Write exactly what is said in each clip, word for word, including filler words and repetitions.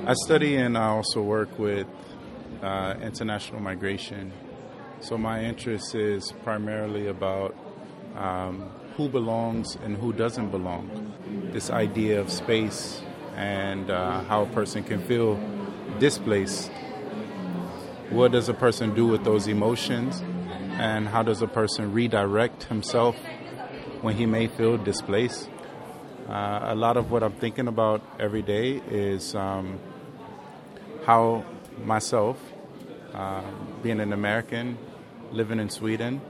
I study and I also work with uh, international migration. So my interest is primarily about um, who belongs and who doesn't belong. This idea of space and uh, how a person can feel displaced. What does a person do with those emotions? And how does a person redirect himself when he may feel displaced? Uh, a lot of what I'm thinking about every day is um, how myself, uh, being an American, living in Sweden,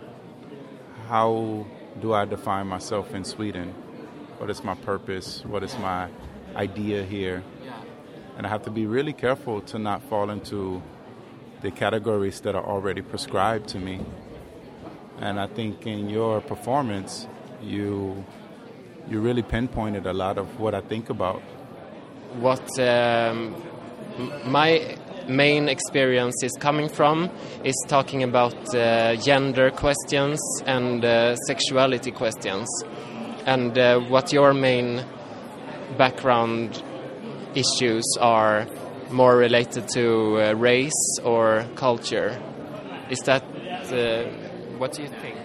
how do I define myself in Sweden? What is my purpose? What is my idea here? And I have to be really careful to not fall into the categories that are already prescribed to me. And I think in your performance, you you really pinpointed a lot of what I think about. What um, my main experience is coming from is talking about uh, gender questions and uh, sexuality questions, and uh, what your main background issues are more related to uh, race or culture. Is that uh, what do you think?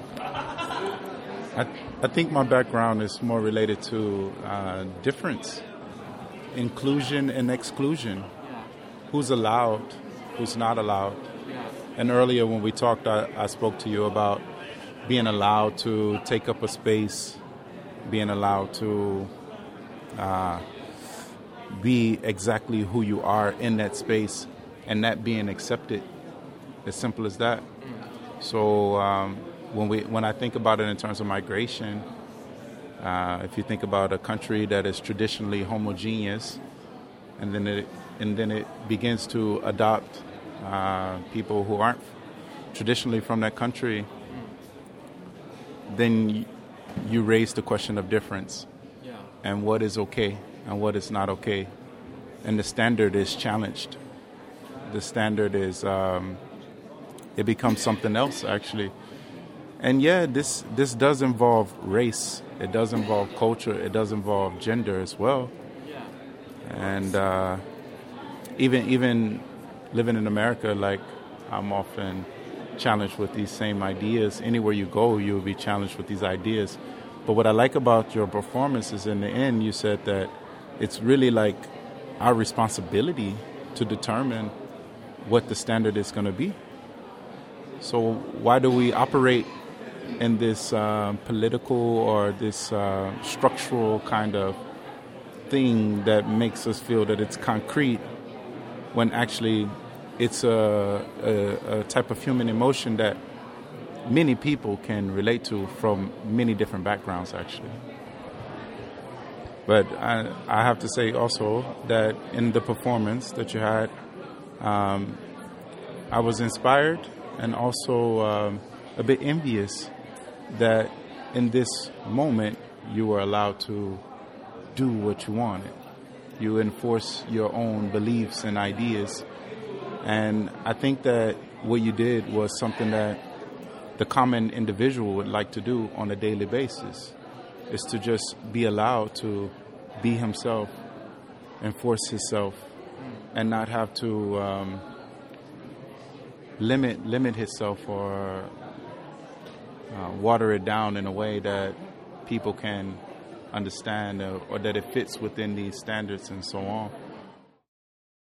I, I think my background is more related to uh, difference, inclusion and exclusion. Who's allowed, who's not allowed. And earlier when we talked, I, I spoke to you about being allowed to take up a space, being allowed to uh, be exactly who you are in that space, and that being accepted. As simple as that. So um, when we when I think about it in terms of migration, uh, if you think about a country that is traditionally homogeneous, and then it and then it begins to adopt uh, people who aren't traditionally from that country, then you raise the question of difference, yeah, and what is okay and what is not okay, and the standard is challenged. The standard is um, it becomes something else actually, and yeah, this this does involve race. It does involve culture. It does involve gender as well, and. Uh, Even even living in America, like I'm often challenged with these same ideas. Anywhere you go, you'll be challenged with these ideas. But what I like about your performance is in the end, you said that it's really like our responsibility to determine what the standard is going to be. So why do we operate in this uh, political or this uh, structural kind of thing that makes us feel that it's concrete, when actually it's a, a, a type of human emotion that many people can relate to from many different backgrounds, actually. But I, I have to say also that in the performance that you had, um, I was inspired and also um, a bit envious that in this moment you were allowed to do what you wanted. You enforce your own beliefs and ideas. And I think that what you did was something that the common individual would like to do on a daily basis, is to just be allowed to be himself, enforce himself, and not have to um, limit limit himself or uh, water it down in a way that people can understand, uh, or that it fits within these standards and so on.